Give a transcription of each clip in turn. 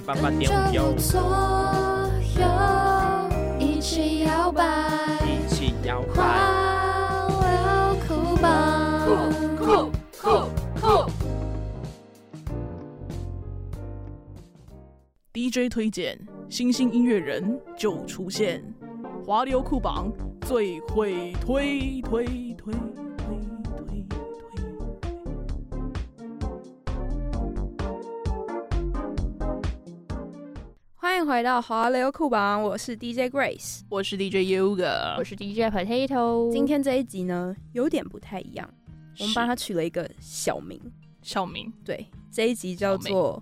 爸爸丢丢， 一起摇摆， 一起摇摆， 花流酷榜，酷酷酷。 DJ 推荐，新兴音乐人就出现，华流酷榜最会推。 欢迎回到华流酷榜，我是 DJ Grace， 我是 DJ Yoga， 我是 DJ Potato。 今天这一集呢，有点不太一样，我们帮他取了一个小名。 小名， 对，这一集叫做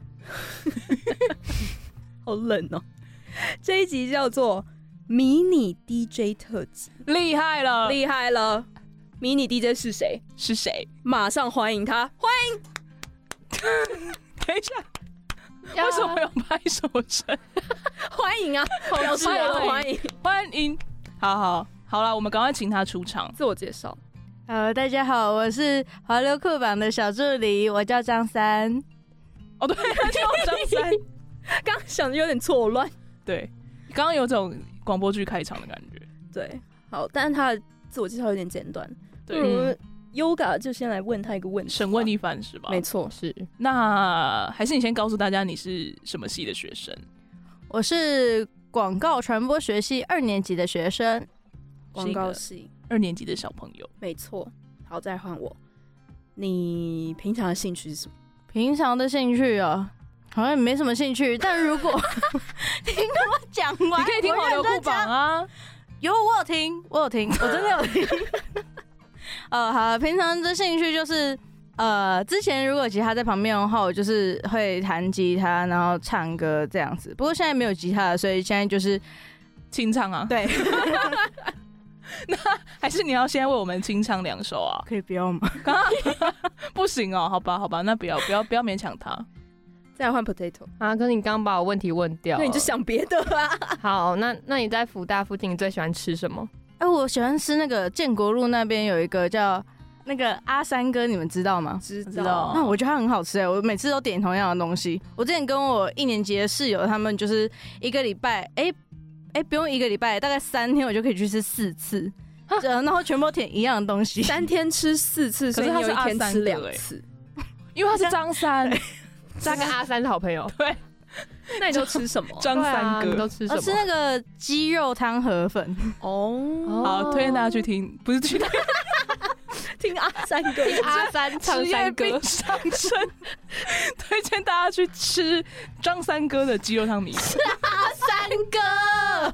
好冷哦，这一集叫做迷你 DJ 特辑， 厉害了， 厉害了！迷你 DJ 是谁？ 是谁？ 马上欢迎他，欢迎！ 等一下，为什么有拍手声？ 欢迎啊，表示我的欢迎， 欢迎！好啦，我们赶快请他出场， 自我介绍。 大家好，我是华流酷榜的小助理，我叫张三。 哦，对，他叫张三。 刚想的有点错乱， 对，刚刚有种广播剧开场的感觉。 对，好，但是他的自我介绍有点简短， 对， 不如 Yoga 就先来问他一个问题， 审问一番是吧？ 没错， 是。 那还是你先告诉大家你是什么系的学生？ 我是广告传播学系2年级的学生， 广告系 2年级的小朋友。 没错。好，再换我。你平常的兴趣是什么？ 平常的兴趣啊，好像没什么兴趣，但如果听我讲完， 你可以听华流酷榜啊。 我有听，我真的有听。好，平常的兴趣就是之前如果吉他在旁边的话，我就是会弹吉他，然后唱歌这样子。不过现在没有吉他了，所以现在就是清唱啊。 对。 那还是你要先为我们清唱2首啊？ 可以不要吗？ 不行哦，好吧，那不要勉强他。 再换 Potato 啊！可是你刚刚把我问题问掉了， 那你就想别的啊。 好，那你在福大附近，你最喜欢吃什么？ 我喜欢吃那个建国路那边有一个叫那个阿三哥，你们知道吗？ 知道。 那我觉得它很好吃我每次都点同样的东西。我之前跟我1年级的室友，他们就是一个礼拜，不用1个礼拜，大概3天我就可以去吃4次，然后全部点一样的东西。 3天吃4次，所以你有1天吃2次， 因为他是张三。 他跟阿三是好朋友。 对， 那你都吃什么？ 张三哥你都吃什么？ 吃那个鸡肉汤河粉。 好，推荐大家去听，不是去听， 听阿三哥， 听阿三唱山歌上身。推荐大家去吃张三哥的鸡肉汤米粉。 是阿三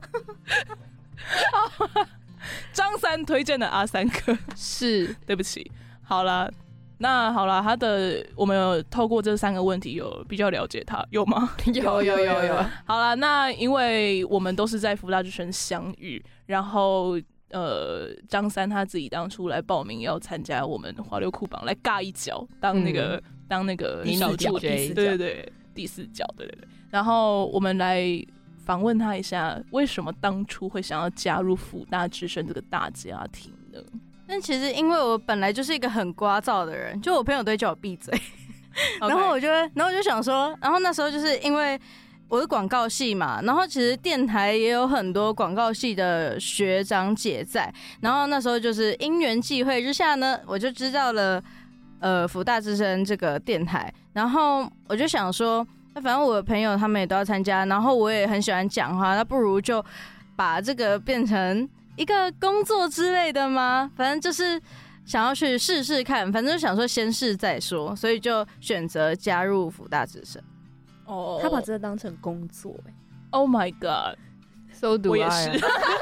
哥。张三推荐的阿三哥是， 对不起，好了。那好了，我们有透过这3个问题有比较了解他，有吗？ 有。 好了，那因为我们都是在福大之声相遇，然后张三他自己当初来报名要参加我们华流酷榜来尬一脚，当那个小助理，对，第4角，对。然后我们来访问他一下，为什么当初会想要加入福大之声这个大家庭呢？ 但其实因为我本来就是一个很聒噪的人，就我朋友都会叫我闭嘴，然后我就想说，然后那时候就是因为我是广告系嘛，然后其实电台也有很多广告系的学长姐在，然后那时候就是因缘际会之下呢，我就知道了福大之声这个电台，然后我就想说，反正我的朋友他们也都要参加，然后我也很喜欢讲话，那不如就把这个变成一个工作之类的吗？反正就是想要去试试看，反正就想说先试再说，所以就选择加入福大之声。 他把这个当成工作 Oh my god， 我也是。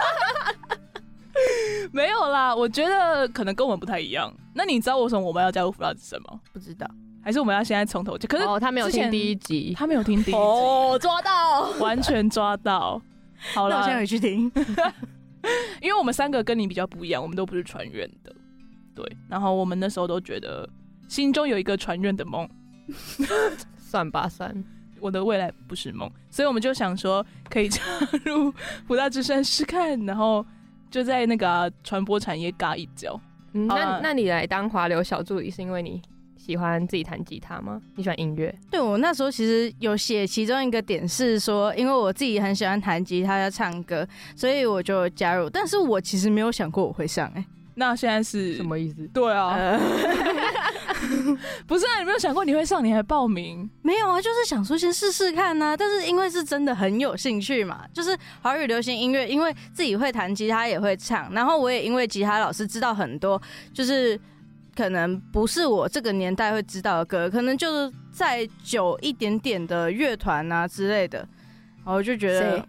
没有啦，我觉得可能跟我们不太一样。那你知道为什么我们要加入福大之声吗？ 不知道， 还是我们要现在从头讲？可是他没有听第1集， 他没有听第1集， 抓到， 完全抓到。好了， 那我现在回去听。 因为我们3个跟你比较不一样，我们都不是传院的，对。然后我们那时候都觉得心中有一个传院的梦， 算吧算。 我的未来不是梦，所以我们就想说可以加入福大之声试看，然后就在那个传播产业尬一脚。 那你来当华流小助理是因为你喜喜欢自己弹吉他吗？你喜欢音乐？ 对，我那时候其实有写其中一个点是说，因为我自己很喜欢弹吉他要唱歌，所以我就加入。但是我其实没有想过我会上那现在是什么意思？ 对啊，不是啊，你没有想过你会上，你还报名？ 没有啊，就是想说先试试看啊。但是因为是真的很有兴趣嘛，就是华语流行音乐，因为自己会弹吉他也会唱，然后我也因为吉他老师知道很多，就是可能不是我这个年代会知道的歌，可能就是再久一点点的乐团啊之类的，然后我就觉得。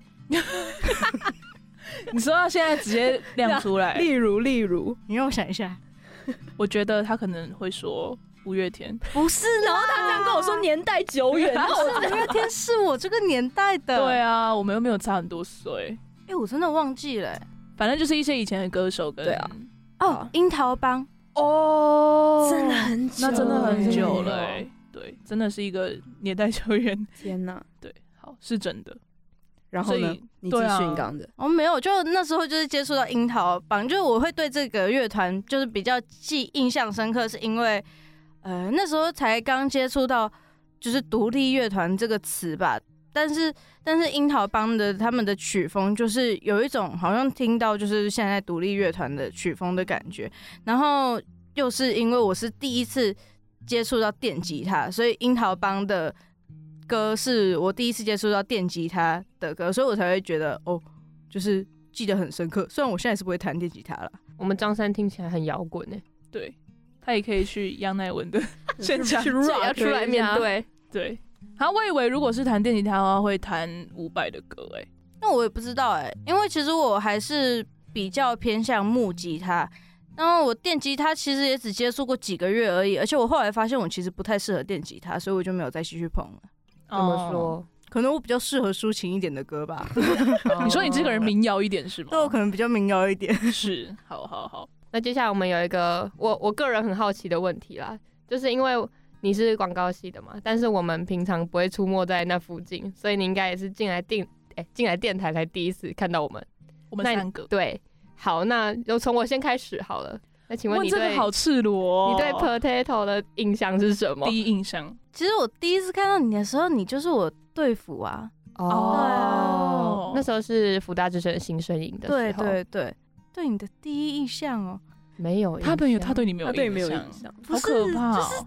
你说到现在直接亮出来， 例如， 你让我想一下， 我觉得他可能会说五月天， 不是啦， 然后他这样跟我说年代久远，然后我五月天是我这个年代的。 对啊，我们又没有差很多岁。 我真的忘记了反正就是一些以前的歌手跟对啊樱桃帮哦， 真的很久， 那真的很久了对，真的是一个年代久远。 天哪！ 对，好是真的。 然后呢所以？ 你继续你刚刚的。 没有，就那时候就是接触到樱桃帮，就是我会对这个乐团就是比较印象深刻，是因为那时候才刚接触到就是独立乐团这个词吧。但是樱桃帮的他们的曲风就是有一种好像听到就是现在独立乐团的曲风的感觉，然后又是因为我是第一次接触到电吉他，所以樱桃帮的歌是我第一次接触到电吉他的歌，所以我才会觉得就是记得很深刻。虽然我现在是不会弹电吉他了。 我们张三听起来很摇滚对，他也可以去杨乃文的现场要出来面对。 对，我以为如果是弹电吉他的话，会弹伍佰的歌那我也不知道因为其实我还是比较偏向木吉他，然后我电吉他其实也只接触过几个月而已，而且我后来发现我其实不太适合电吉他，所以我就没有再继续碰了。 怎么说？ 可能我比较适合抒情一点的歌吧。 你说你这个人民谣一点是吗？ 对，我可能比较民谣一点。 是，好。 那接下来我们有一个我个人很好奇的问题啦，就是因为你是广告系的嘛，但是我们平常不会出没在那附近，所以你应该也是进来电台才第一次看到我们三个。 对，好，那就从我先开始好了。那请问你这个好赤裸你对 Potato 的印象是什么？ 第一印象， 其实我第一次看到你的时候，你就是我队服啊。 那时候是福大之声的新生营的时候。 对你的第一印象没有印象， 他对你没有印象，好可怕哦！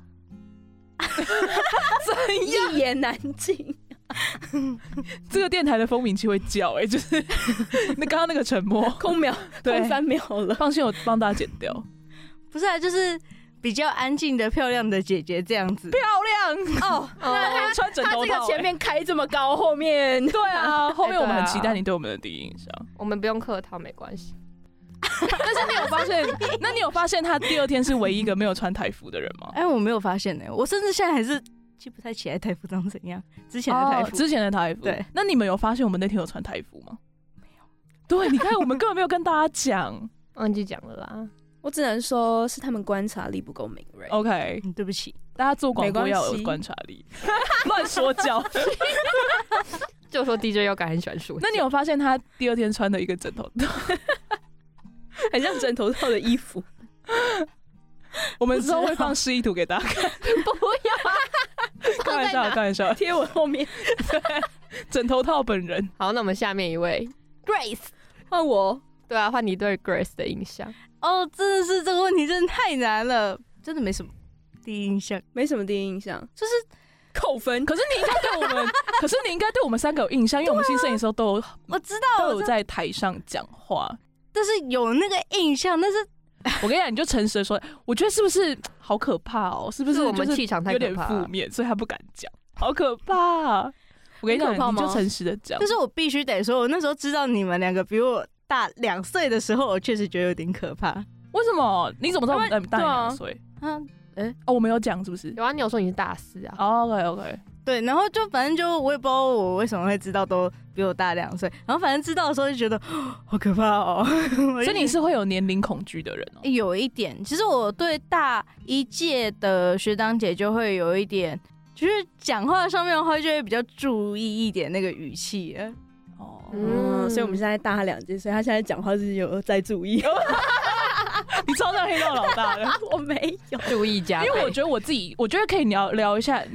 怎样？一言难尽。 这个电台的风鸣器会叫就是那刚刚那个沉默， 空3秒了。 放心，我帮大家剪掉。 不是就是比较安静的漂亮的姐姐这样子。 漂亮那他穿枕头套他这个前面开这么高，后面对啊，后面我们很期待你对我们的第一印象。 我们不用客套，没关系。 但是你有发现？那你有发现他第二天是唯一一个没有穿台服的人吗？ 我没有发现我甚至现在还是记不太起来台服长怎样。之前的台服， 对。那你们有发现我们那天有穿台服吗？没有。对，你看我们根本没有跟大家讲， 忘记讲了啦。 我只能说是他们观察力不够敏锐。 OK， 对不起， 大家做广播要有观察力。乱说教。 就说 DJ 又很喜欢说。 那你有发现他第二天穿的一个枕头套， 很像枕头套的衣服？ 我们之后会放示意图给大家看。 不要， 开玩笑， 贴我后面。 对，枕头套本人。 好，那我们下面一位 Grace， 换我。 对啊，换你对 Grace 的印象。 真的是这个问题真的太难了，真的没什么第一印象， 没什么第一印象， 就是扣分。 可是你应该对我们，可是你应该对我们三个有印象，因为我们新摄影的时候都有， 我知道都有在台上讲话， 但是有那个印象，但是我跟你讲，你就诚实的说，我觉得是不是好可怕哦？是不是我们气场太有点负面，所以他不敢讲，好可怕。我跟你讲，你就诚实的讲。 但是我必须得说，我那时候知道你们两个比我大2岁的时候，我确实觉得有点可怕。 为什么？你怎么知道我们大你2岁？我没有讲是不是？ 有啊，你有说你是大4啊。 OK。 对，然后就反正就我也不知道我为什么会知道都比我大2岁，然后反正知道的时候就觉得好可怕哦。 所以你是会有年龄恐惧的人哦？ 有一点，其实我对大1届的学长姐就会有一点，就是讲话上面的话就会比较注意一点那个语气。 所以我们现在大他2届，所以他现在讲话是有在注意。 你超像黑道老大的。 我没有。 注意加倍。 因为我觉得我觉得可以聊一下，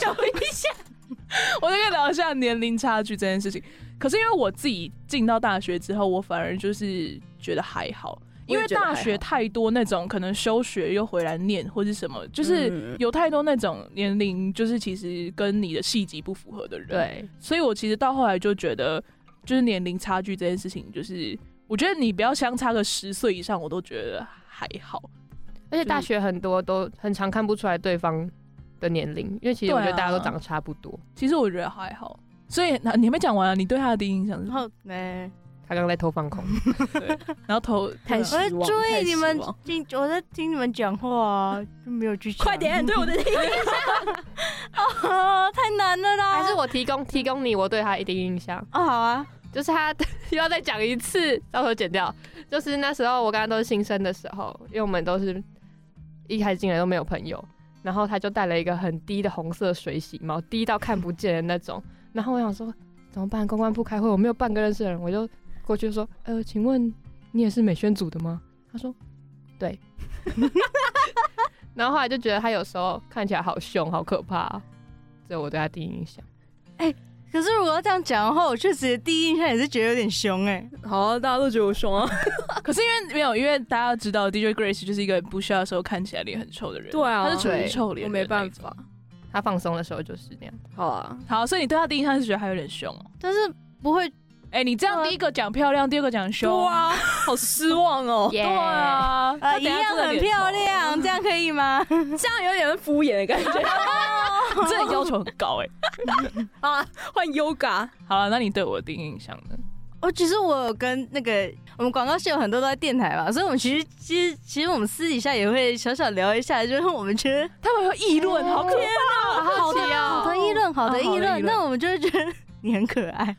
我就可以聊一下年龄差距这件事情。可是因为我自己进到大学之后，我反而就是觉得还好。因为大学太多那种可能休学又回来念或是什么，就是有太多那种年龄就是其实跟你的系级不符合的人。 对， 所以我其实到后来就觉得，就是年龄差距这件事情，就是我觉得你不要相差个10岁以上，我都觉得还好。 而且大学很多都很常看不出来对方的年龄，因为其实我觉得大家都长得差不多。 其实我觉得还好。所以你还没讲完啊？你对他的第一印象是什么？ 他刚刚在偷放空， 对，然后太失望， 我在注意你们， 我在听你们讲话啊，就没有去想。 快点对我的第一印象哦，太难了啦！ 还是我提供你我对他一第一印象？ 哦，好啊， 就是他又要再讲一次，到时候剪掉。就是那时候我刚刚都是新生的时候，因为我们都是一开始进来都没有朋友，然后他就戴了一个很低的红色水洗帽，低到看不见的那种。然后我想说怎么办？公关部开会，我没有半个认识的人，我就过去说，请问你也是美宣组的吗？他说，对。然后后来就觉得他有时候看起来好凶，好可怕啊，这是我对他第一印象。 可是如果要这样讲的话，我确实第一印象也是觉得有点凶好啊，大家都觉得我凶啊。 可是因为大家知道 DJ Grace 就是一个不需要的时候看起来脸很臭的人。 对啊， 他是处于臭脸， 我没办法。 他放松的时候就是那样。 好啊， 好，所以你对他第一印象是觉得他有点凶哦， 但是不会。 你这样第一个讲漂亮，第二个讲凶， 对啊，好失望哦。 对啊， 一样很漂亮，这样可以吗？ 这样有点敷衍的感觉。 你这个要求很高啊，换 Yoga。 好了，那你对我的第一印象呢？ 其实我有跟我们广告系有很多都在电台嘛，所以我们其实我们私底下也会小小聊一下，就是我们觉得他们有议论，好可怕， 好的议论，好的议论，那我们就会觉得你很可爱。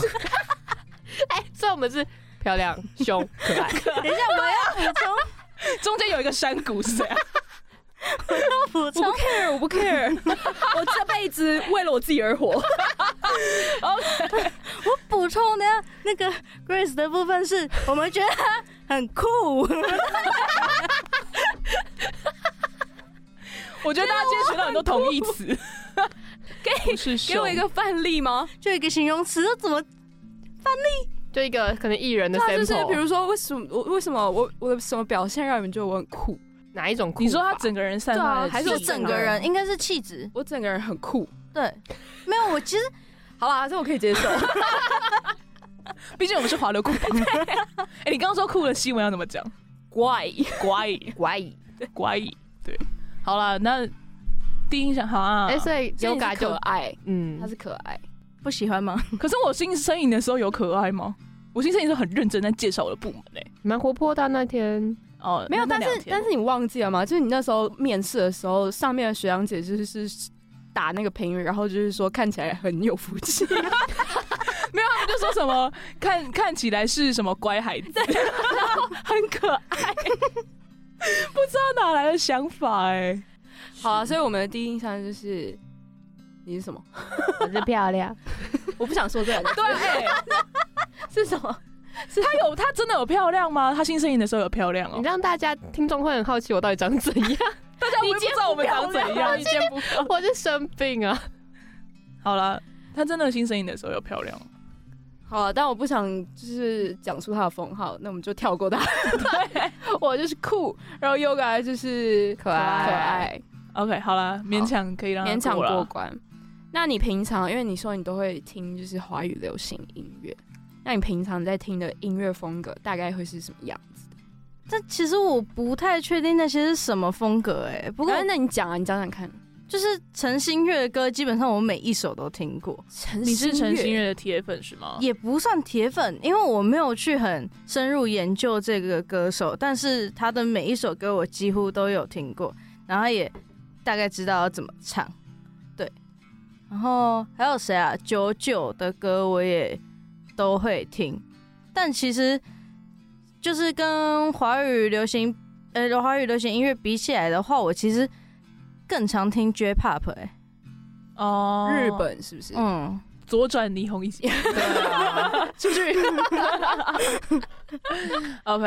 所以我们是漂亮、凶、可爱。 等一下，我要补充， 中间有一个山谷是谁啊？ 我要补充， 我不 care， 我这辈子为了我自己而活。 我补充的那个 Grace 的部分是，我们觉得他很酷。 我觉得大家今天学到很多同义词。 给我一个范例吗？ 就一个形容词，怎么范例？ 就一个可能艺人的 sample， 就是比如说为什么我的什么表现让你们觉得我很酷？ 哪一种酷？ 你说他整个人散发的， 还是我整个人应该是气质？ 我整个人很酷。 对，没有，我其实好啦，这我可以接受。 毕竟我们是华流酷榜。你刚刚说酷的西文要怎么讲？ 怪。 对，好啦，那第一印象好啊。 所以Yoga就可爱，他是可爱。 不喜欢吗？ 可是我新生营的时候有可爱吗？我新生营的时候很认真在介绍我的部门蛮活泼的那天。 没有，但是你忘记了吗？就是你那时候面试的时候，上面的学长姐就是打那个评语，然后就是说看起来很有福气。 没有，他们就说什么看起来是什么乖孩子， 然后很可爱， 不知道哪来的想法好啊，所以我们的第一印象就是你是什么？ 我是漂亮。 我不想说这个。 对， 是什么？ 他真的有漂亮吗？他新生营的时候有漂亮哦。 你让大家听众会很好奇我到底长怎样。 大家不知道我们长怎样， 你见不我是生病啊。 好了，他真的新生营的时候有漂亮。 好啊，但我不想就是讲出他的封号，那我们就跳过他。对，我就是酷，然后 Yoga 就是可爱。 OK， 好了，勉强可以让他勉强过关。那你平常，因为你说你都会听就是华语流行音乐，那你平常在听的音乐风格大概会是什么样子的？ 但其实我不太确定那些是什么风格不过那你讲啊，你讲讲看。 就是陈星月的歌，基本上我每一首都听过。 你是陈星月的铁粉是吗？ 也不算铁粉，因为我没有去很深入研究这个歌手，但是他的每一首歌我几乎都有听过，然后也大概知道要怎么唱。对，然后还有谁啊？99的歌我也都会听，但其实就是跟华语流行音乐比起来的话，我其实更常听 J-Pop 日本是不是？ 左转霓虹一起。 对啊，出去。 OK，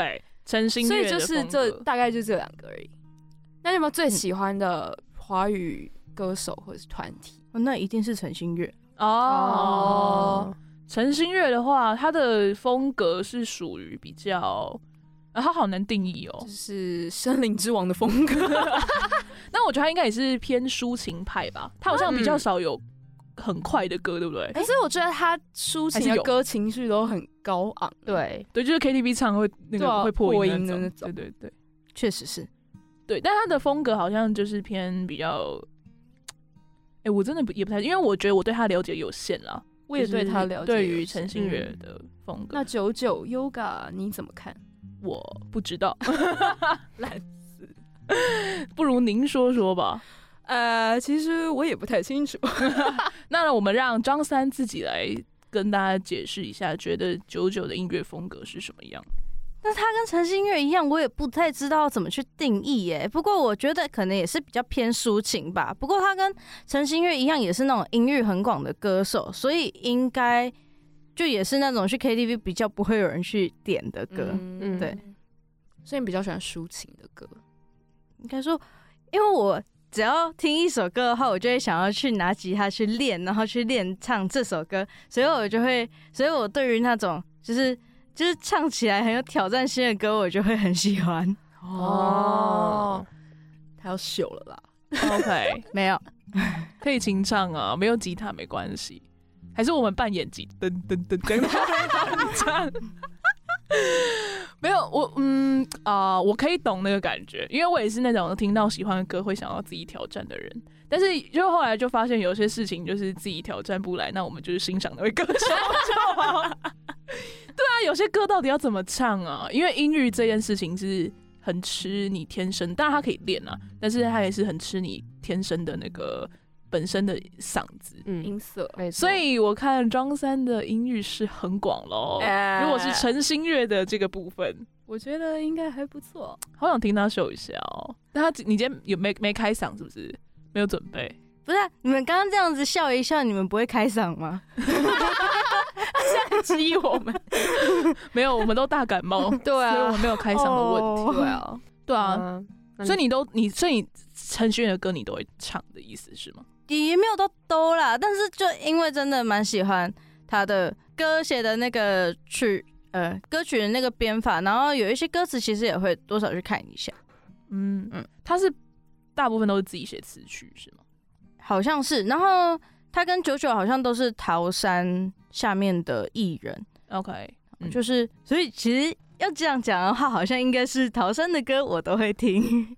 陈星所以月的就是风格大概就这2个而已。那你有没有最喜欢的华语歌手或者是团体？ 那一定是陈星月。 哦。陈星月的话，他的风格是属于比较，他好难定义哦， 就是森林之王的风格。 那我觉得他应该也是偏抒情派吧，他好像比较少有很快的歌，对不对？ 可是我觉得他抒情的歌情绪都很高昂。 对对，就是 KTV 唱会那个会破音的那种。 对对对， 确实是。 对，但他的风格好像就是偏比较，我真的也不太，因为我觉得我对他了解有限啦。 我也对他了解。 对于陈星月的风格， 那99 Yoga 你怎么看？ 我不知道， 烂死。 不如您说说吧。 其实我也不太清楚。 那我们让张三自己来跟大家解释一下，觉得99的音乐风格是什么样？ 那他跟陈星月一样，我也不太知道怎么去定义耶。不过我觉得可能也是比较偏抒情吧。不过他跟陈星月一样，也是那种音域很广的歌手，所以应该就也是那种去 KTV 比较不会有人去点的歌。对。 所以你比较喜欢抒情的歌？ 应该说，因为我只要听一首歌的话，我就会想要去拿吉他去练，然后去练唱这首歌，所以我对于那种就是唱起来很有挑战性的歌，我就会很喜欢。 哦，他要秀了啦。 OK， 没有， 可以清唱啊，没有吉他没关系，还是我们扮演吉噔噔噔噔唱。没有我可以懂那个感觉，因为我也是那种听到喜欢的歌会想要自己挑战的人。但是就后来就发现有些事情就是自己挑战不来，那我们就是欣赏那位歌手就好。对啊，有些歌到底要怎么唱啊？因为音域这件事情是很吃你天生，当然它可以练啊，但是它也是很吃你天生的那个本身的嗓子， 音色。 所以我看张三的音域是很广咯。如果是陈星月的这个部分， 我觉得应该还不错。 好想听他秀一下哦。但你今天有没开嗓是不是？没有准备？ 不是、你们刚刚这样子笑一笑，你们不会开嗓吗？ 现在激我们。 没有，我们都大感冒。 对啊， 所以我们没有开嗓的问题。 对啊， 所以你陈星月的歌你都会唱的意思是吗？ 也没有都啦，但是就因为真的蛮喜欢他的歌写的那个歌曲的那个编法，然后有一些歌词其实也会多少去看一下。 他是大部分都是自己写词曲是吗？ 好像是，然后他跟99好像都是桃山下面的艺人。 OK， 就是所以其实要这样讲的话，好像应该是桃山的歌我都会听。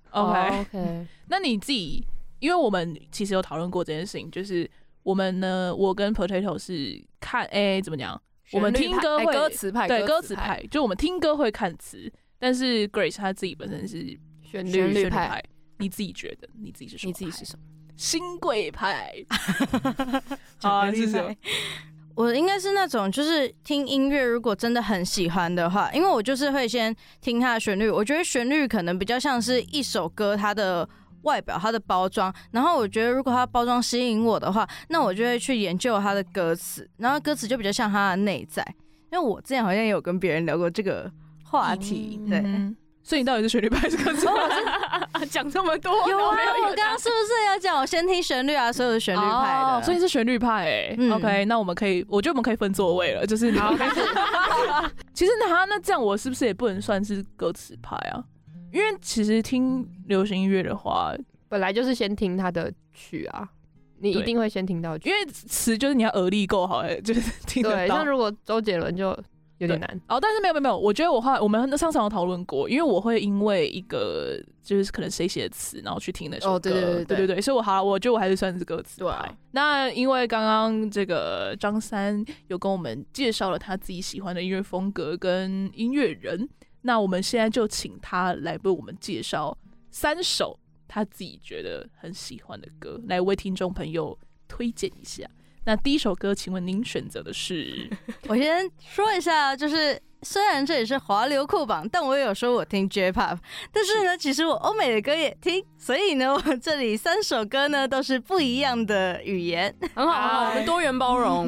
OK， 那你自己，因为我们其实有讨论过这件事情，就是我们呢，我跟 Potato 是看怎么讲？我们听歌会歌词派， 对歌词派，就我们听歌会看词，但是 Grace 她自己本身是旋律派。你自己觉得你自己是什么？ 你自己是什么？ 新贵派。 好，是什么？我应该是那种，就是听音乐，如果真的很喜欢的话，因为我就是会先听它的旋律，我觉得旋律可能比较像是一首歌它的外表、它的包装，然后我觉得如果它包装吸引我的话，那我就会去研究它的歌词，然后歌词就比较像它的内在。因为我之前好像也有跟别人聊过这个话题，对。 所以你到底是旋律派还是歌词派？ 讲这么多， 有啊！我刚刚是不是要讲我先听旋律啊？所有的旋律派的， 所以是旋律派OK， 那我们可以，我觉得我们可以分座位了，就是你们开始。其实那这样我是不是也不能算是歌词派啊？因为其实听流行音乐的话， 本来就是先听他的曲啊，你一定会先听到曲， 因为词就是你要耳力够好，就是听得到。 对，像如果周杰伦就有点难但是没有，我觉得我们上次有讨论过，因为我会因为一个就是可能谁写的词，然后去听那首歌，对，所以我觉得我还是算是歌词派。那因为刚刚这个张三有跟我们介绍了他自己喜欢的音乐风格跟音乐人，那我们现在就请他来为我们介绍3首他自己觉得很喜欢的歌，来为听众朋友推荐一下。那第一首歌，请问您选择的是？ 我先说一下，就是虽然这里是华流酷榜，但我也有说我听 J-Pop， 但是呢，其实我欧美的歌也听，所以呢，我这里3首歌呢都是不一样的语言， 很好，我们多元包容。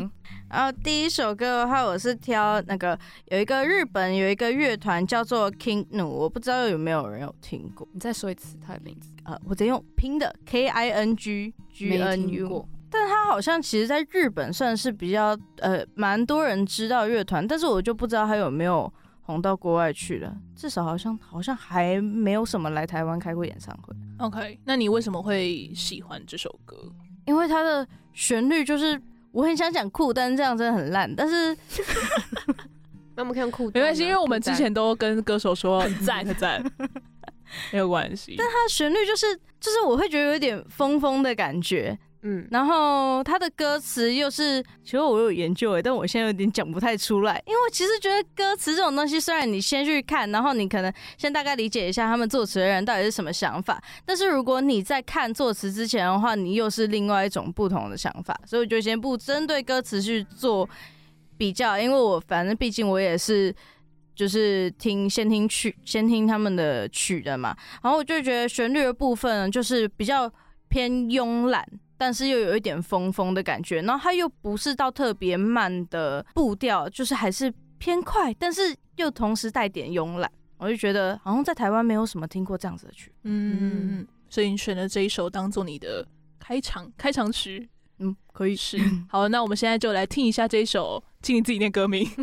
然后第一首歌的话，我是挑那个有一个日本有一个乐团叫做 King Nu， 我不知道有没有人有听过。 你再说一次他的名字。 我直接用拼的 KING GNU。但他好像其实在日本算是比较蛮多人知道乐团，但是我就不知道他有没有红到国外去了。至少好像还没有什么来台湾开过演唱会。 OK， 那你为什么会喜欢这首歌？ 因为它的旋律就是我很想讲酷，但是这样真的很烂。但是那我们可以用酷， 没关系，因为我们之前都跟歌手说很赞很赞，没有关系。 但它的旋律就是我会觉得有点疯疯的感觉。然后他的歌词又是，其实我有研究但我现在有点讲不太出来，因为我其实觉得歌词这种东西，虽然你先去看，然后你可能先大概理解一下他们作词的人到底是什么想法，但是如果你在看作词之前的话，你又是另外一种不同的想法，所以我就先不针对歌词去做比较，因为我反正毕竟我也是就是先听他们的曲的嘛，然后我就觉得旋律的部分就是比较偏慵懒，但是又有一点疯疯的感觉，然后它又不是到特别慢的步调，就是还是偏快，但是又同时带点慵懒，我就觉得好像在台湾没有什么听过这样子的曲。 所以你选了这一首当做你的开场曲。 可以是。好，那我们现在就来听一下这一首，请你自己念歌名。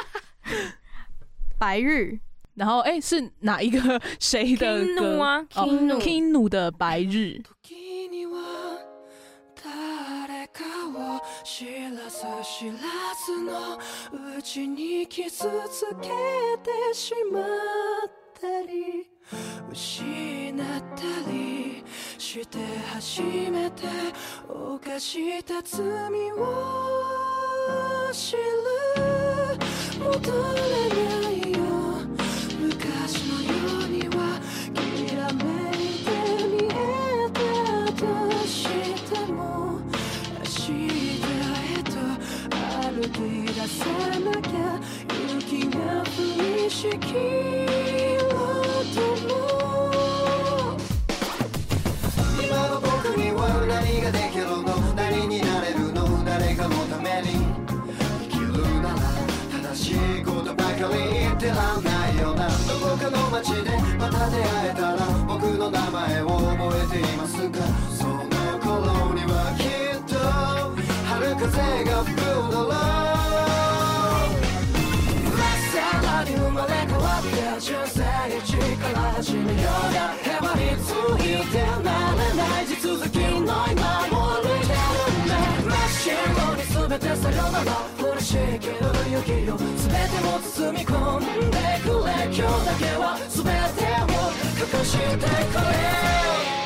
白日。 然后是哪一个谁的歌啊 ？King Nu 的白日。 知らず知らずのうちに傷つけてしまったり失ったりして初めて犯した罪を知る戻れないよ昔のようにはきらめいて見えたとしても歩き出さなきゃ雪が降りしきろうとも今の僕には何ができるの何になれるの誰かのために生きるなら正しいことばかり言ってらんないよなどこかの街でまた出会えたら僕の名前を覚えていますかその頃にはきっと春風が吹くだろうさらに生まれ変わって人生一から始めようがへばりついてなれない地続きの今を歩いてるんだ真っ白に全てさよなら降りしきる雪を全てを包み込んでくれ今日だけは全てを隠してくれ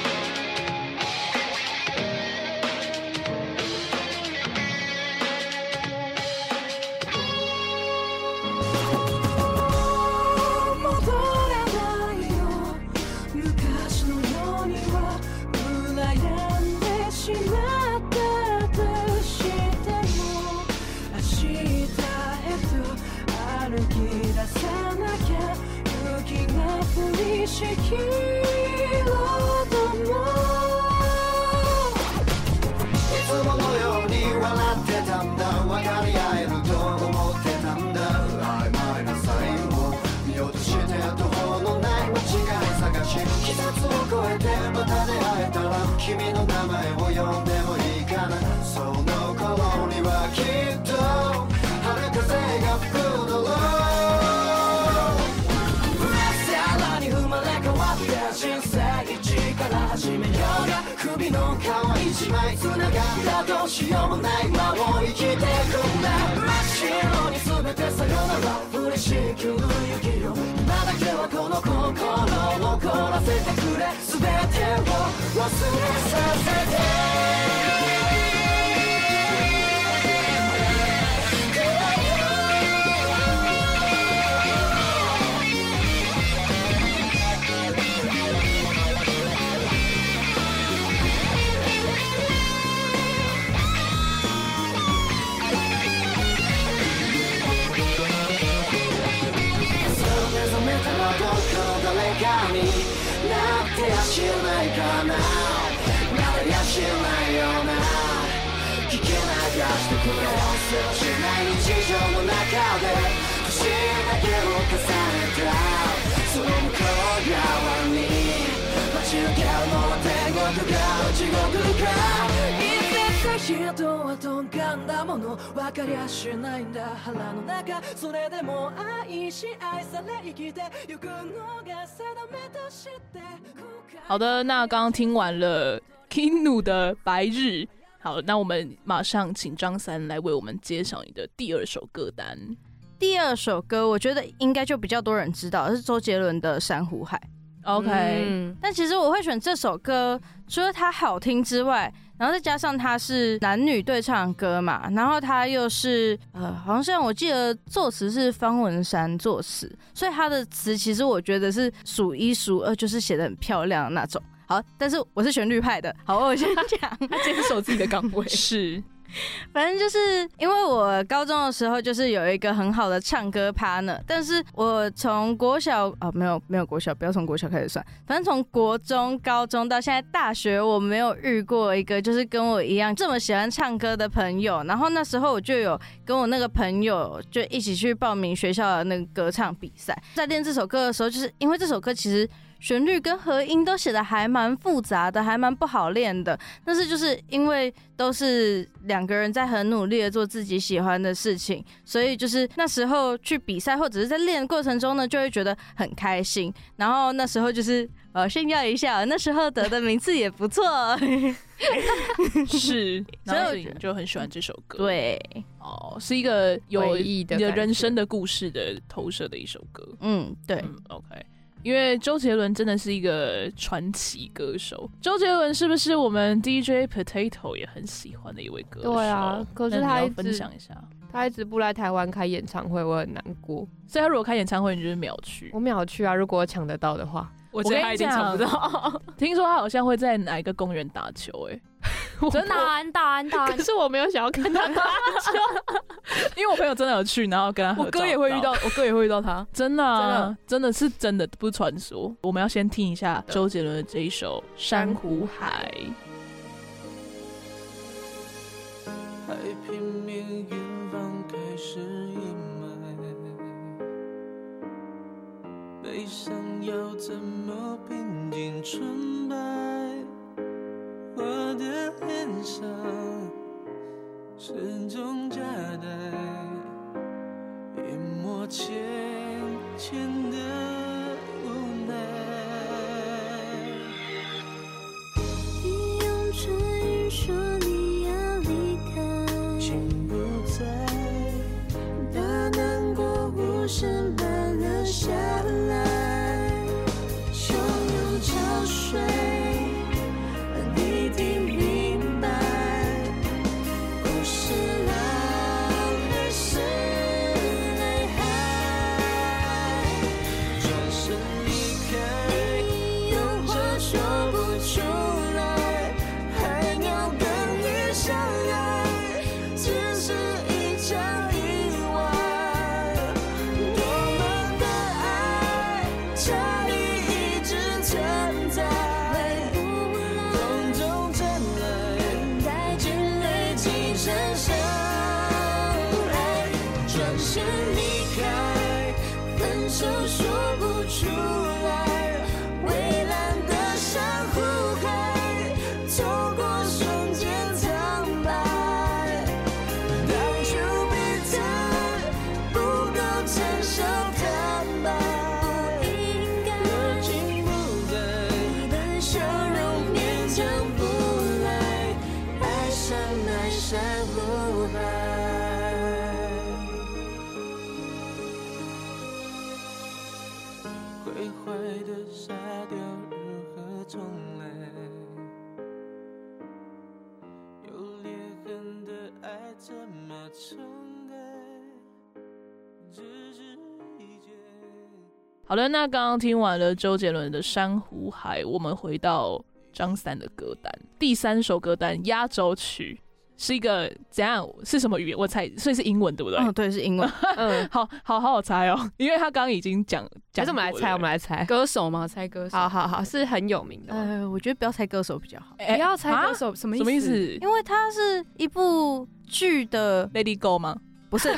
しきろうともいつものように笑ってたんだ分かり合えると思ってたんだ曖昧なサインを見落として途方のない間違い探し季節を超えてまた出会えたら君の名前を呼んでもいいかなその頃にはきっと春風が吹くだろう人生一から始めようが首の皮一枚繋がったどうしようもない間を生きてくんだ真っ白に全てさよなら降りしきる雪よ今だけはこの心を残らせてくれ全てを忘れさせて誰になってやしないかな誰やしないような聞けないしてくれせはしない日常の中で年だけを重ねたその向こう側に待ち受けるのは天国か地獄か人はとんがんだもの分かりゃしないんだ腹の中それでも愛し愛され生きてゆくのが定めとして好的，那刚刚听完了 Kinu 的白日，好，那我们马上请张三来为我们揭晓你的第二首歌单。 第二首歌我觉得应该就比较多人知道，是周杰伦的《珊瑚海》。 OK， 但其实我会选这首歌，除了它好听之外，然后再加上它是男女对唱的歌嘛，然后它又是好像我记得作词是方文山作词，所以它的词其实我觉得是数一数二，就是写得很漂亮的那种。好，但是我是旋律派的，好，我先讲， 他坚守自己的岗位是。 反正就是因为我高中的时候就是有一个很好的唱歌 partner， 但是我从国小没有国小，不要从国小开始算，反正从国中、高中到现在大学，我没有遇过一个就是跟我一样这么喜欢唱歌的朋友。然后那时候我就有跟我那个朋友就一起去报名学校的那个歌唱比赛，在练这首歌的时候，就是因为这首歌其实旋律跟和音都写的还蛮复杂的，还蛮不好练的。但是就是因为都是两个人在很努力的做自己喜欢的事情，所以就是那时候去比赛或者是在练的过程中呢，就会觉得很开心。然后那时候就是炫耀一下，那时候得的名次也不错。 是，然后你就很喜欢这首歌。 对， 是一个有你的人生的故事的投射的一首歌。 对 ，OK。因为周杰伦真的是一个传奇歌手。周杰伦是不是我们 DJ Potato 也很喜欢的一位歌手？ 对啊，可是他要分享一下， 他一直不来台湾开演唱会，我很难过。 所以他如果开演唱会，你就是秒去？ 我秒去啊！如果我抢得到的话， 我觉得他一定抢不到。听说他好像会在哪一个公园打球， 真的大安。 可是我没有想要看他打球， 因为我朋友真的有去，然后跟他合照， 我哥也会遇到他， 真的是真的，不是传说。我们要先听一下周杰伦的这一首《珊瑚海》。 海平面远方开始阴霾，悲伤要怎么平静纯白？我的脸上始终夹带一抹浅浅的无奈。 你用唇语说你要离开， 心不在， 把难过无声般留下来，汹涌潮水你听明白，不是浪还是泪海， 转身离开， 有话说不出来，还要跟你相爱，只是一场意外，多么的爱，差你一直存在， 转离开， 分手说不出来，蔚蓝的珊瑚海，透过瞬间苍白，当初彼此不够成熟坦白，不应该热情不在， 你的笑容勉强不来，爱上那珊瑚海。 毁坏的沙雕如何重来？有裂痕的爱怎么重盖？只是一切。 好的，那刚刚听完了周杰伦的《珊瑚海》，我们回到张三的歌单，第三首歌单压轴曲， 是一个怎样？是什么语言？我猜，所以是英文，对不对？ 对，是英文。 好猜哦，因为他刚刚已经讲， 还是我们来猜，我们来猜歌手吗？猜歌手。 好，是很有名的吗。 我觉得不要猜歌手比较好。 不要猜歌手，什么意思？ 因为它是一部剧的 Lady Go 吗？ 不是，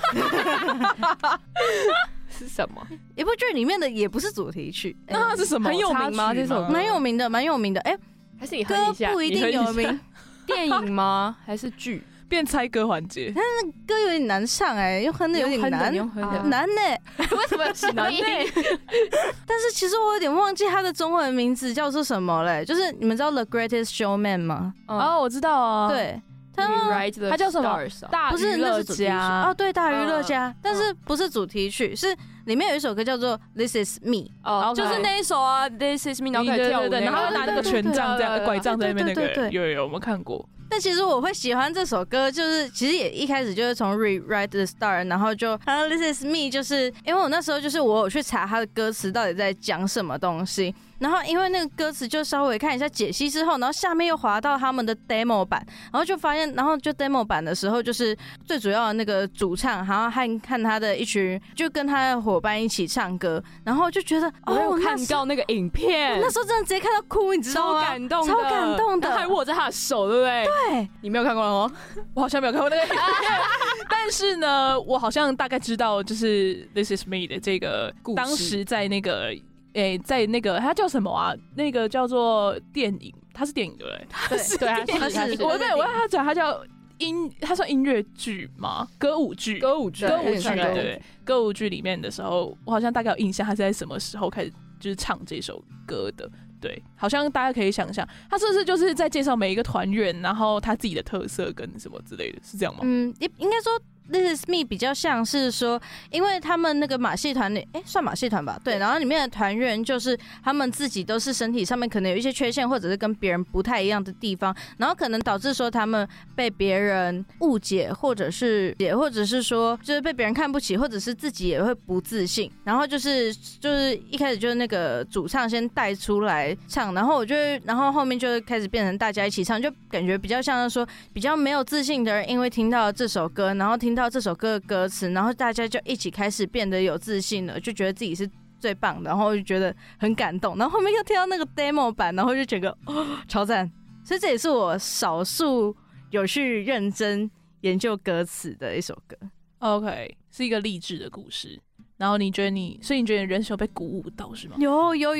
是什么？ 一部剧里面的也不是主题曲。 那它是什么？ 很有名吗？这首歌蛮有名的，蛮有名的。 还是你哼一下？ 歌不一定有名。 电影吗？还是剧？ 变猜歌环节， 但是歌有点难唱又哼的有点难，难呢。 为什么是难呢？ 但是其实我有点忘记它的中文名字叫做什么嘞？就是你们知道 The Greatest Showman 吗？ 我知道啊。 对， 它叫什么？大娱乐家。 对，大娱乐家。但是不是主题曲，是里面有一首歌叫做 This Is Me。 就是那一首啊 This Is Me， 然后可以跳舞， 然后拿那个权杖这样拐杖在那边那个，有我们看过。 但其实我会喜欢这首歌，就是其实也一开始就是从 Rewrite the Star， 然后就This Is Me， 就是因为我那时候就是我有去查它的歌词到底在讲什么东西，然后因为那个歌词就稍微看一下解析之后，然后下面又滑到他们的 demo 版，然后就发现，然后就 demo 版的时候就是最主要的那个主唱，然后和他的一群就跟他的伙伴一起唱歌，然然后就觉得我有看到那个影片， 那时候真的直接看到哭，你知道吗？ 超感动的， 超感动的， 还握着他的手，对不对？ 对， 你没有看过吗？ 我好像没有看过那个影片，但是呢，我好像大概知道，就是 This Is Me 的这个故事，当时在那个在那个它叫什么啊？那个叫做电影，它是电影对不对？ 对，它是。 我要讲它叫。它算音乐剧吗？歌舞剧， 歌舞剧， 对，歌舞剧里面的时候，我好像大概有印象，他是在什么时候开始就是唱这首歌的。对，好像大家可以想象，他是不是就是在介绍每一个团员，然后他自己的特色跟什么之类的，是这样吗？ 应该说。This Is Me 比较像是说，因为他们那个马戏团里，算马戏团吧，对，然后里面的团员就是他们自己都是身体上面可能有一些缺陷，或者是跟别人不太一样的地方，然后可能导致说他们被别人误解，或者是说就是被别人看不起，或者是自己也会不自信，然后就是一开始就是那个主唱先带出来唱，然后然后后面就开始变成大家一起唱，就感觉比较像是说比较没有自信的人，因为听到这首歌，然后听到这首歌的歌词，然后大家就一起开始变得有自信了，就觉得自己是最棒的，然后就觉得很感动，然后后面又听到那个 demo 版，然后就觉得超赞，所以这也是我少数有去认真研究歌词的一首歌。 OK， 是一个励志的故事。然后所以你觉得人是有被鼓舞到是吗？ 有。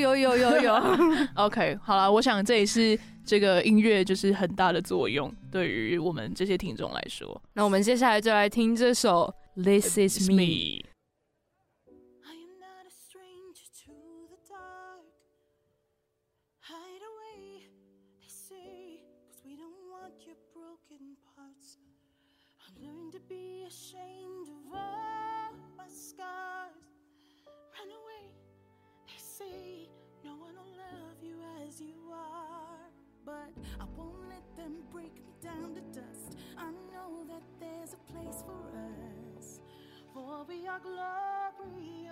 OK， 好了，我想这也是这个音乐就是很大的作用，对于我们这些听众来说。 那我们接下来就来听这首 This Is Me。 Run away, they say no one will love you as you are. But I won't let them break me down to dust. I know that there's a place for us, for we are glorious.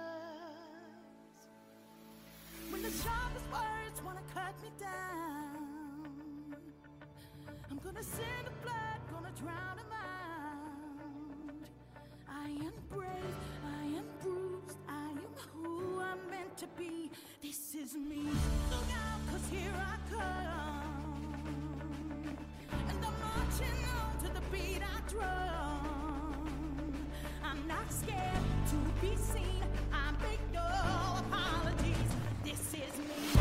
When the sharpest words wanna cut me down, I'm gonna send the blood, gonna drown them out. I am brave, I am bruised, I am who I'm meant to be. This is me. Look out, 'cause here I come. And I'm marching on to the beat I drum. I'm not scared to be seen. I make no apologies. This is me.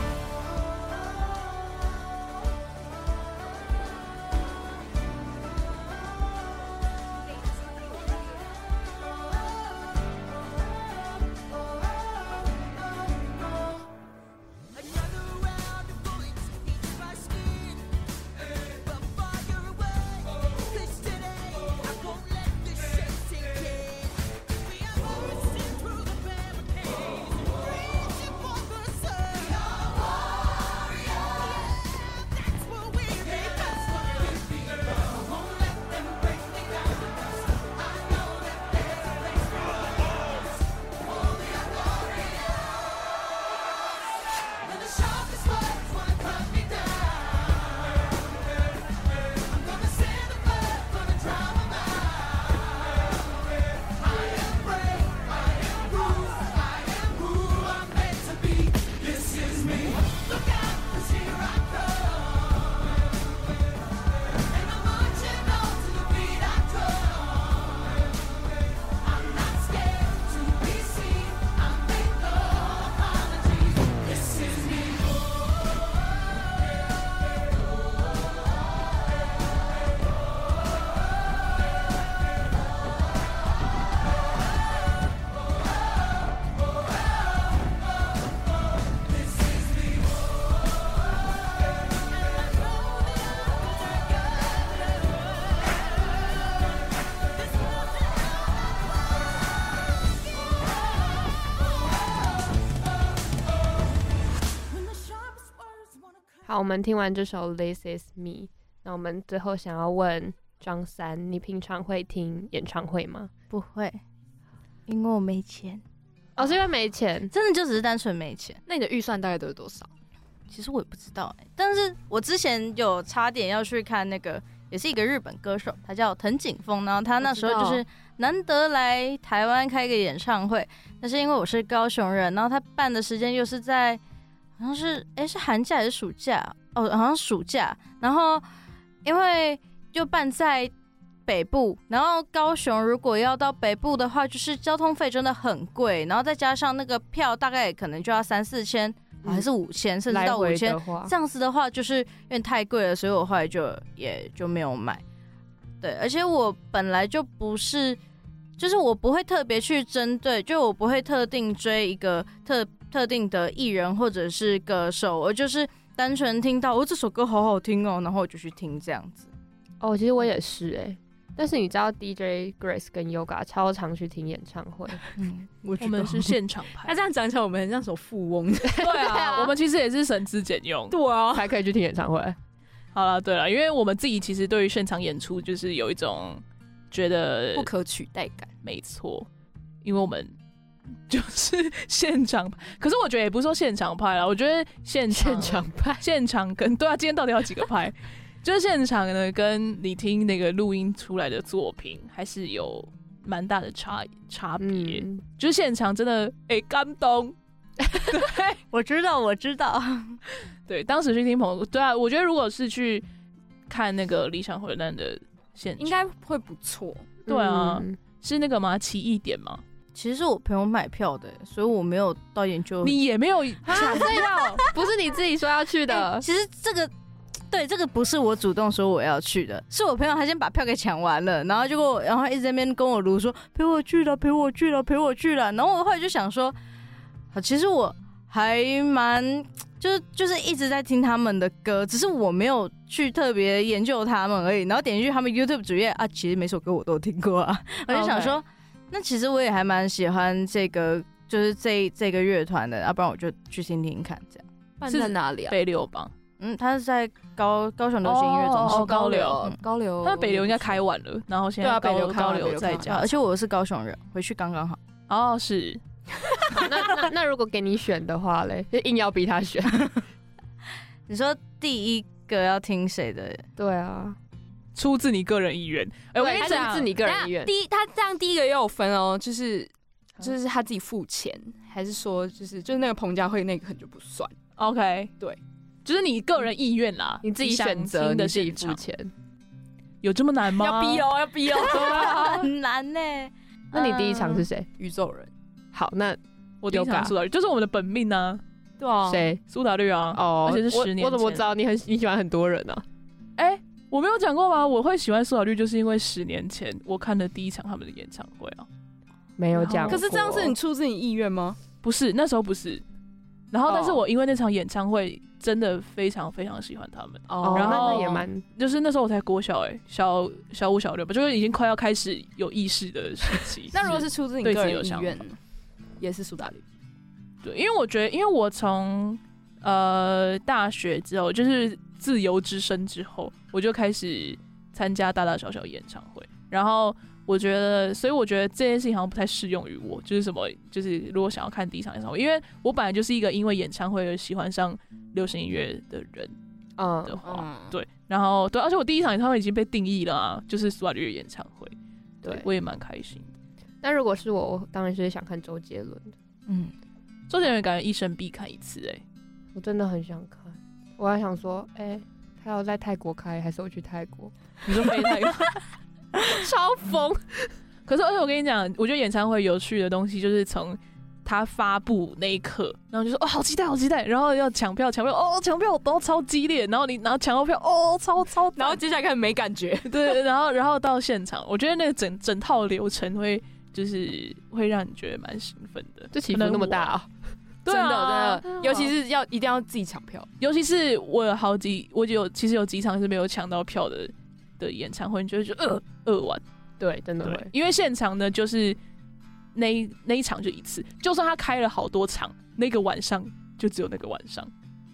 好，我们听完这首《This Is Me》，那我们最后想要问张三，你平常会听演唱会吗？ 不会，因为我没钱， 哦，是因为没钱。 真的就只是单纯没钱。 那你的预算大概都是多少？ 其实我也不知道但是我之前有差点要去看那个，也是一个日本歌手，他叫藤井风，然后他那时候就是难得来台湾开个演唱会，但是因为我是高雄人，然后他办的时间又是在好像是是寒假还是暑假哦，好像暑假，然后因为就办在北部，然后高雄如果要到北部的话，就是交通费真的很贵，然后再加上那个票大概可能就要3-4千。还是5000，甚至到5000，这样子的话就是有点太贵了，所以我后来也就没有买。对，而且我本来就不是，就是我不会特别去针对，就我不会特定追一个特定的艺人或者是歌手，我就是单纯听到这首歌好好听哦，然后我就去听这样子。 哦，其实我也是但是你知道 DJ Grace 跟 Yoga 超常去听演唱会， 我们是现场派。 那这样讲起来，我们很像首富翁。 对啊，我们其实也是省吃俭用， 对啊， 才可以去听演唱会。 好了，对了，因为我们自己其实对于现场演出就是有一种觉得不可取代感。 没错，因为我们就是现场派，可是我觉得也不是说现场派啦，我觉得现场跟对啊，今天到底要几个派？就是现场呢，跟你听那个录音出来的作品还是有蛮大的差别。就是现场真的感动。对， 我知道。 对，当时去听朋友，对啊，我觉得如果是去看那个理想混蛋的现场， 应该会不错。 对啊，是那个吗？奇异点吗？ 其实是我朋友买票的，所以我没有到研究。 你也没有抢到， 不是你自己说要去的。 其实这个不是我主动说我要去的，是我朋友他先把票给抢完了，然后然后一直在那边跟我撸说陪我去了。然后我后来就想说，其实我还蛮就是一直在听他们的歌，只是我没有去特别研究他们而已。然后点进去他们 YouTube 主页啊，其实每首歌我都有听过啊。我就想说，那其实我也还蛮喜欢这个，就是这个乐团的，要不然我就去听听看这样。 办在哪里啊？ 北流吧。 他是在高雄流行音乐中心。 高流，但北流应该开完了，然后现在高流在家， 而且我是高雄人，回去刚刚好。 哦，是。 那如果给你选的话嘞，就硬要逼他选。 你说第一个要听谁的？ 对啊， 出自你个人意愿。 我跟你讲，出自你个人意愿。 他这样第一个也有分哦，就是他自己付钱，还是说就是那个彭佳慧那个可能就不算。 OK， 对。 就是你个人意愿啦， 你自己选择，你自己付钱， 有这么难吗？ 要逼哦， 很难呢。 那你第一场是谁？ 宇宙人。 好，那我第一场苏打绿，就是我们的本命啊。 对啊， 谁？ 苏打绿啊。 哦， 而且是10年前。 我怎么知道你喜欢很多人呢？ 我没有讲过吗？我会喜欢苏打绿，就是因为10年前我看的第一场他们的演唱会啊。 没有讲过。 可是这样是你出自你意愿吗？ 不是，那时候不是。然后，但是我因为那场演唱会真的非常非常喜欢他们。然后那也蛮， 就是那时候我才国小小5、小6吧，就是已经快要开始有意识的时期。 那如果是出自你个人意愿，也是苏打绿。 对，因为我觉得，因为我从大学之后，就是自由之声之后，我就开始参加大大小小演唱会，然后。所以我觉得这件事情好像不太适用于我，就是什么，就是如果想要看第一场演唱会，因为我本来就是一个因为演唱会而喜欢上流行音乐的人的话，对，然后对，而且我第一场演唱会已经被定义了啊，就是苏打绿的演唱会，对，我也蛮开心的。 但如果是我当然是想看周杰伦的， 周杰伦感觉一生必看一次， 我真的很想看，我还想说，他要在泰国开，还是我去泰国？ 你说飞泰国？ 超疯！ 可是而且我跟你讲，我觉得演唱会有趣的东西就是从他发布那一刻，然后就说好期待，好期待，然后要抢票，抢票都超激烈，然后抢到票超， 然后接下来看没感觉， 对，然后到现场，我觉得那个整套流程会让你觉得蛮兴奋的， 这起伏那么大啊！ 对啊， 真的，尤其是一定要自己抢票， 尤其是我其实有几场是没有抢到票的演唱会，你就会觉得扼腕， 对，真的会， 因为现场呢就是那一场就一次，就算他开了好多场，那个晚上就只有那个晚上，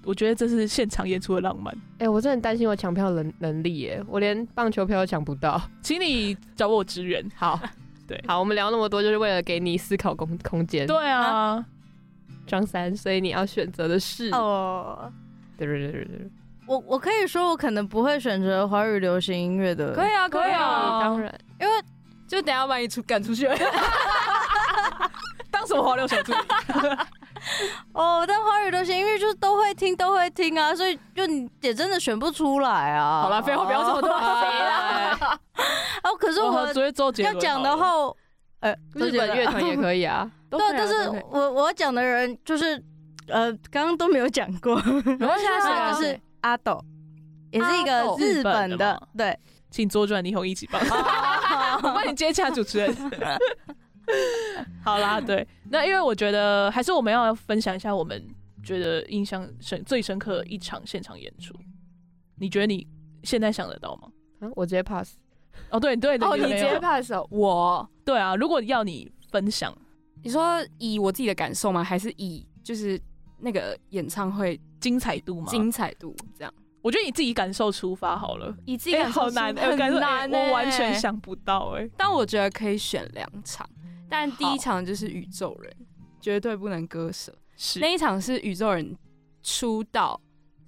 我觉得这是现场演出的浪漫。 我真的担心我抢票能力耶，我连棒球票都抢不到， 请你找我支援。 好， 对， 好，我们聊那么多就是为了给你思考空间。 对啊， 张三，所以你要选择的是对， 我可以说我可能不会选择华语流行音乐的， 可以啊，可以啊， 当然， 因为就等一下把你赶出去。 当什么华流小助理？ 但华语流行音乐就是都会听啊，所以就你也真的选不出来啊。 好了，废话不要这么多。 可是我昨天周杰伦要讲的话， 日本乐团也可以啊。 对，但是我要讲的人就是刚刚都没有讲过，然后现在就是阿斗，也是一个日本的，对， 请左转霓虹一起帮，我帮你接洽主持人。好啦，对，那因为我觉得还是我们要分享一下我们觉得印象最深刻的一场现场演出。你觉得你现在想得到吗？ 我直接 pass。 对， 你直接 pass。我对啊，如果要你分享， 你说以我自己的感受吗？还是以就是那个演唱会精彩度吗？ 精彩度这样。 我觉得以自己感受出发好了， 以自己感受好难， 很难， 我完全想不到但我觉得可以选2场，但第一场就是宇宙人，绝对不能割舍。 是那一场是宇宙人出道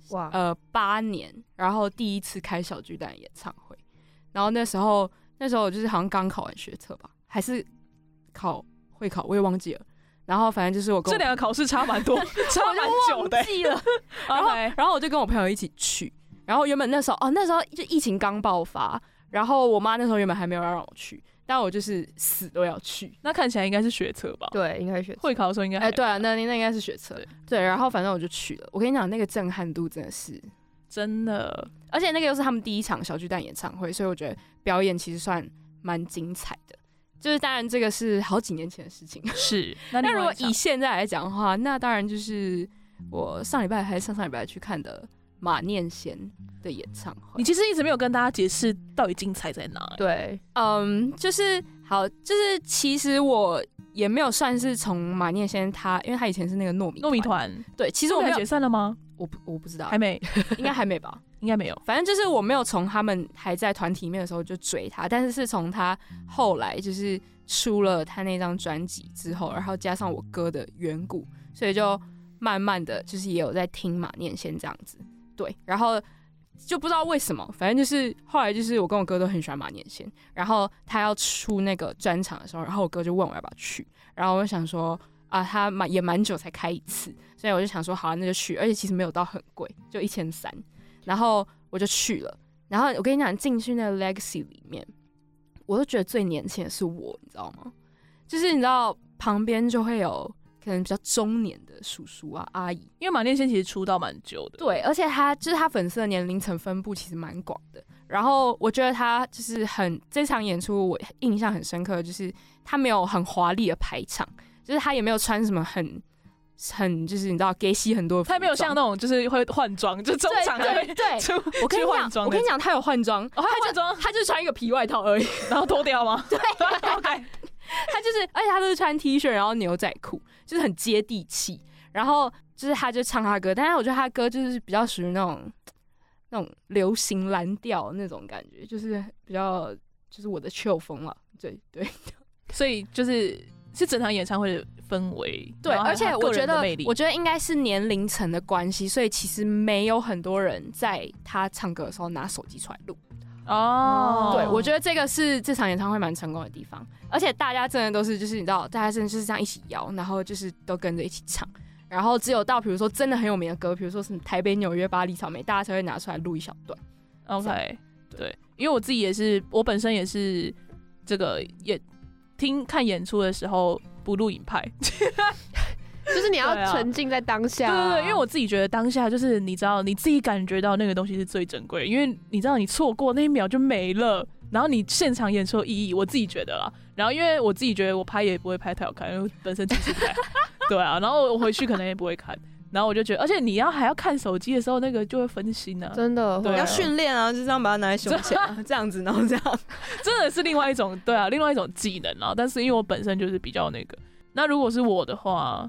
8年，然后第一次开小巨蛋演唱会。然后那时候我就是好像刚考完学测吧，还是会考，我也忘记了。然后反正就是我跟这2个考试差蛮多，差蛮久的， 忘记了。然后我就跟我朋友一起去。然后原本那时候就疫情刚爆发，然后我妈那时候原本还没有要让我去，但我就是死都要去。 那看起来应该是学测吧？ 对，应该是学测。 会考的时候应该对啊，那应该是学测。对，然后反正我就去了。我跟你讲，那个震撼度真的是真的， 而且那个又是他们第一场小巨蛋演唱会，所以我觉得表演其实算蛮精彩的。就是当然这个是好几年前的事情， 是。 那如果以现在来讲的话，那当然就是我上礼拜还是上礼拜去看的马念先的演唱会。 你其实一直没有跟大家解释到底精彩在哪。 对， 就是好，就是其实我也没有算是从马念先因为他以前是那个糯米团，对，其实我没有解散了吗？ 我不知道， 还没， 应该还没吧。 应该没有， 反正就是我没有从他们还在团体里面的时候就追他，但是是从他后来就是出了他那张专辑之后，然后加上我哥的缘故，所以就慢慢的就是也有在听马念先这样子，对，然后就不知道为什么，反正就是后来就是我跟我哥都很喜欢马念先，然后他要出那个专场的时候，然后我哥就问我要不要去，然后我就想说他也蛮久才开一次，所以我就想说好那就去，而且其实没有到很贵，就1300。然后我就去了，然后我跟你讲，进去那个 Legacy 里面，我都觉得最年轻的是我，你知道吗？就是你知道旁边就会有可能比较中年的叔叔啊阿姨， 因为马念先其实出道蛮久的， 对，而且他粉丝的年龄层分布其实蛮广的。然后我觉得他就是这场演出我印象很深刻，就是他没有很华丽的排场，就是他也没有穿什么很就是你知道给洗很多， 他没有像那种就是会换装，就中场对，我跟你讲，他有换装，他就穿一个皮外套而已， 然后脱掉吗？ 对，OK，他就是，而且他都是穿 T 恤，然后牛仔裤，就是很接地气。然后就是他就唱他歌，但是我觉得他的歌就是比较属于那种流行蓝调那种感觉，就是比较就是我的秋风了，对， 所以就是整场演唱会的氛围， 对，而且我觉得应该是年龄层的关系，所以其实没有很多人在他唱歌的时候拿手机出来录。对，我觉得这个是这场演唱会蛮成功的地方，而且大家真的都是就是你知道，大家真的就是这样一起摇，然后就是都跟着一起唱，然后只有到比如说真的很有名的歌，比如说什么台北、纽约、巴黎、草莓，大家才会拿出来录一小段。 OK， 对，因为我自己也是，我本身也是这个看演出的时候不录影派。 就是你要沉浸在当下， 对，因为我自己觉得当下就是你知道你自己感觉到那个东西是最珍贵的，因为你知道你错过那一秒就没了，然后你现场演出的意义，我自己觉得啦。然后因为我自己觉得我拍也不会拍太好看，因为我本身技术不太好，对啊，然后我回去可能也不会看，然后我就觉得，而且你还要看手机的时候，那个就会分心啊， 真的， 对，要训练啊，就这样把它拿在胸前这样子，然后这样， 真的是另外一种，对啊，另外一种技能啊。但是因为我本身就是比较那个，那如果是我的话。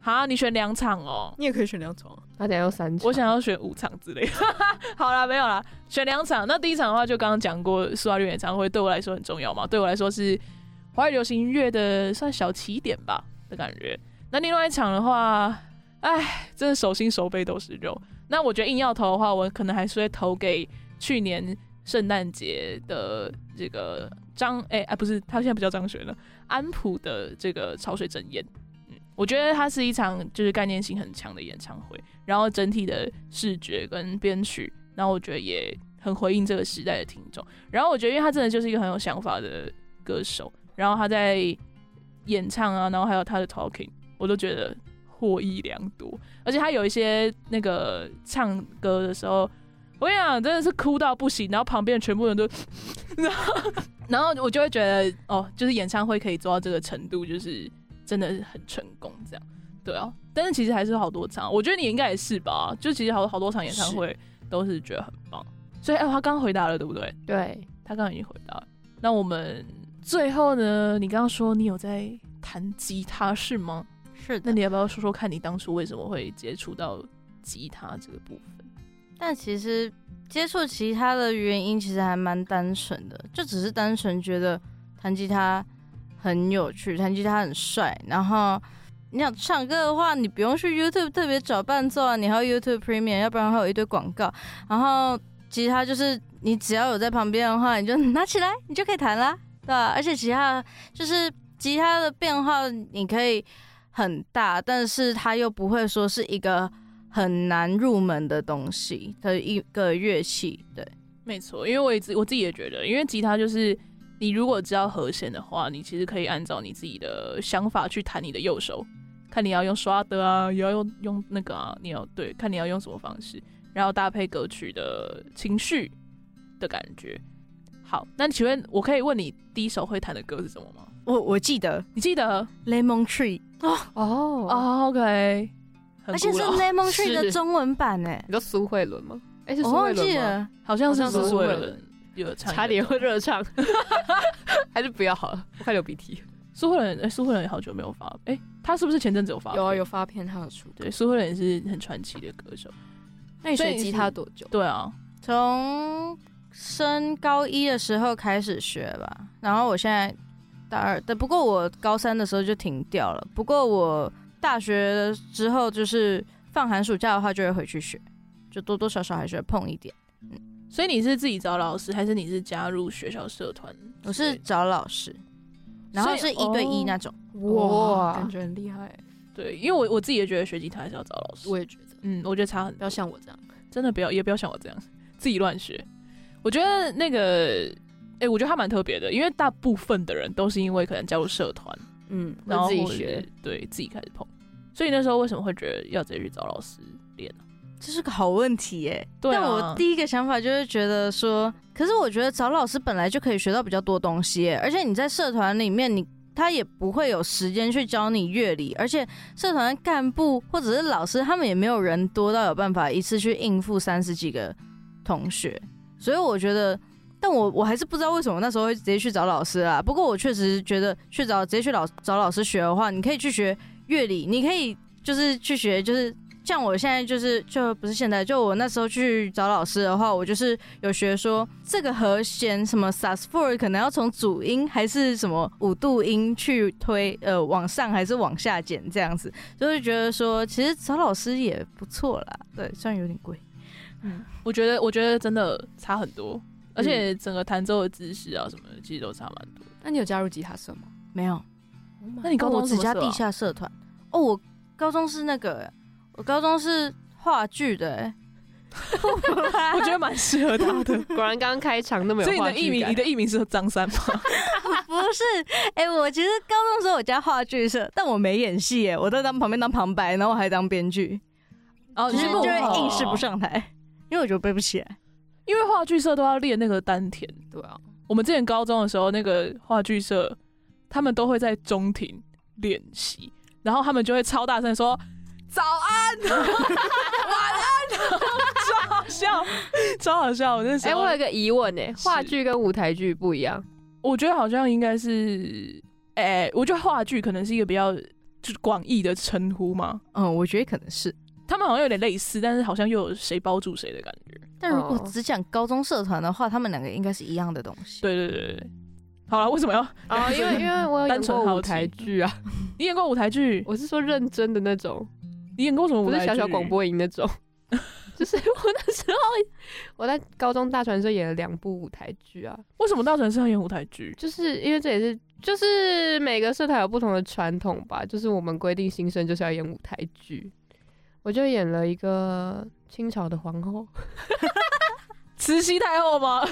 哈，你选2场哦。 你也可以选2场。 他等下有3场。 我想要选5场之类的。好啦，没有啦，选2场。那第一场的话，就刚刚讲过，苏打绿演唱会对我来说很重要嘛，对我来说是华语流行音乐的算小起点吧的感觉。那另外一场的话，真的手心手背都是肉。那我觉得硬要投的话，我可能还是会投给去年圣诞节的这个不是，他现在不叫张悬了，安普的这个潮水阵宴。我觉得它是一场就是概念性很强的演唱会，然后整体的视觉跟编曲，然后我觉得也很回应这个时代的听众。然后我觉得，因为他真的就是一个很有想法的歌手，然后他在演唱啊，然后还有他的 talking， 我都觉得获益良多。而且他有一些那个唱歌的时候，我跟你讲，真的是哭到不行，然后旁边全部人都，然后我就会觉得，哦，就是演唱会可以做到这个程度，就是真的很成功，这样，对啊。但是其实还是好多场，我觉得你应该也是吧？就其实好多场演唱会都是觉得很棒。所以，他刚刚回答了，对不对？ 对， 他刚刚已经回答了。那我们最后呢？你刚刚说你有在弹吉他是吗？ 是的。 那你要不要说说看你当初为什么会接触到吉他这个部分？ 但其实接触吉他的原因其实还蛮单纯的，就只是单纯觉得弹吉他很有趣，弹吉他很帅。然后你想唱歌的话，你不用去 YouTube 特别找伴奏啊，你还有 YouTube Premium， 要不然会有一堆广告。然后吉他就是你只要有在旁边的话，你就拿起来，你就可以弹啦，对吧？而且吉他就是吉他的变化，你可以很大，但是它又不会说是一个很难入门的东西的一个乐器。对， 没错，因为我自己也觉得，因为吉他就是你如果知道和弦的话，你其实可以按照你自己的想法去弹你的右手，看你要用刷的啊，也要用那个啊，你要对，看你要用什么方式，然后搭配歌曲的情绪的感觉。好，那请问我可以问你第一首会弹的歌是什么吗？ 我记得， 你记得 Lemon Tree ？OK， 而且是 Lemon Tree 的中文版哎。 你说苏慧伦吗？是我忘苏慧伦吗？ 记了， 好像是苏慧伦有唱， 差点会热唱，还是不要好了，我快流鼻涕。 苏慧伦也好久没有发，他是不是前阵子有发？ 有啊，有发片，他有出。 对，苏慧伦也是很传奇的歌手。 那你学吉他多久？ 对啊， 从升高1的时候开始学吧，然后我现在大2，不过我高3的时候就停掉了。不过我大学之后就是放寒暑假的话就会回去学，就多多少少还是会碰一点。 所以你是自己找老师，还是你是加入学校社团？ 我是找老师，然后是1对1那种。 哇，感觉很厉害。 对，因为我自己也觉得学吉他还是要找老师。 我也觉得， 我觉得差很多， 不要像我这样， 真的也不要像我这样自己乱学。我觉得那个，我觉得他蛮特别的，因为大部分的人都是因为可能加入社团，然后自己学， 对自己开始碰。所以那时候为什么会觉得要直接去找老师练呢？ 这是个好问题耶。 对啊， 但我第一个想法就是觉得说，可是我觉得找老师本来就可以学到比较多东西耶，而且你在社团里面他也不会有时间去教你乐理，而且社团干部或者是老师他们也没有人多到有办法一次去应付30几个同学，所以我觉得，但我还是不知道为什么那时候会直接去找老师啦。不过我确实觉得直接去找老师学的话，你可以去学乐理，你可以就是去学，就是像我现在就不是现在，就我那时候去找老师的话，我就是有学说这个和弦什么 sus4 可能要从主音还是什么5度音去推，往上还是往下减这样子，就会觉得说其实找老师也不错啦。对，虽然有点贵。 我觉得真的差很多，而且整个弹奏的姿势啊什么的，其实都差蛮多。 那你有加入吉他社吗？ 没有。 那你高中我只加地下社团。我高中是那个，我高中是话剧的。 我觉得蛮适合他的。 果然刚刚开场那么有话剧感。 所以你的艺名是张三吗？ 不是，我其实高中的时候我加话剧社，但我没演戏耶，我在旁边当旁白，然后我还当编剧，就是就会硬是不上台，因为我觉得背不起来。 因为话剧社都要练那个丹田。 对啊， 我们之前高中的时候，那个话剧社他们都会在中庭练习，然后他们就会超大声说早安晚安，超好笑超好笑。我那时候我有一个疑问话剧跟舞台剧不一样， 我觉得好像应该是我觉得话剧可能是一个比较就是广义的称呼吗？ 我觉得可能是。 他们好像有点类似，但是好像又有谁包住谁的感觉。 但如果只讲高中社团的话，他们两个应该是一样的东西。 对对对对，好了，为什么要？ 因为我有演过舞台剧啊。 你演过舞台剧？ 我是说认真的那种。 你演过什么舞台剧？ 不是小小广播营那种。就是我那时候我在高中大传社演了2部舞台剧啊。 为什么大传社要演舞台剧？ 就是因为这也是就是每个社团有不同的传统吧，就是我们规定新生就是要演舞台剧。我就演了一个清朝的皇后， 慈禧太后吗？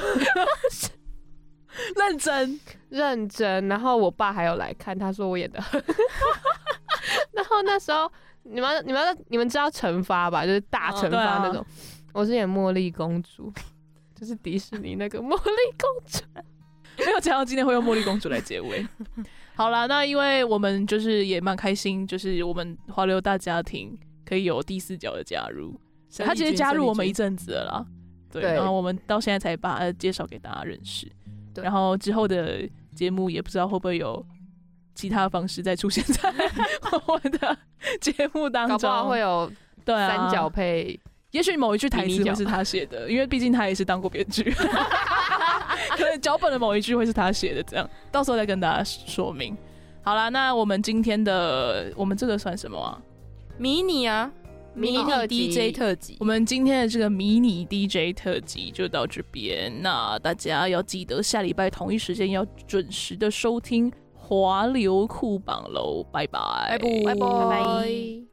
认真。然后我爸还有来看，他说我演的。然后那时候你们知道惩罚吧？就是大惩罚那种。我是演茉莉公主，就是迪士尼那个茉莉公主。没有想到今天会用茉莉公主来结尾。好啦，那因为我们就是也蛮开心，就是我们华流大家庭可以有第4角的加入，他其实加入我们一阵子了啦，对，然后我们到现在才把他介绍给大家认识，然后之后的节目也不知道会不会有其他方式再出现在我们的节目当中，搞不好会有3角配，也许某一句台词会是他写的，因为毕竟他也是当过编剧，可能脚本的某一句会是他写的，这样到时候再跟大家说明。好啦，那我们今天的我们这个算什么啊？迷你啊，迷你 DJ 特辑。我们今天的这个迷你 DJ 特辑就到这边，那大家要记得下礼拜同一时间要准时的收听华流酷榜喽，拜拜，拜拜。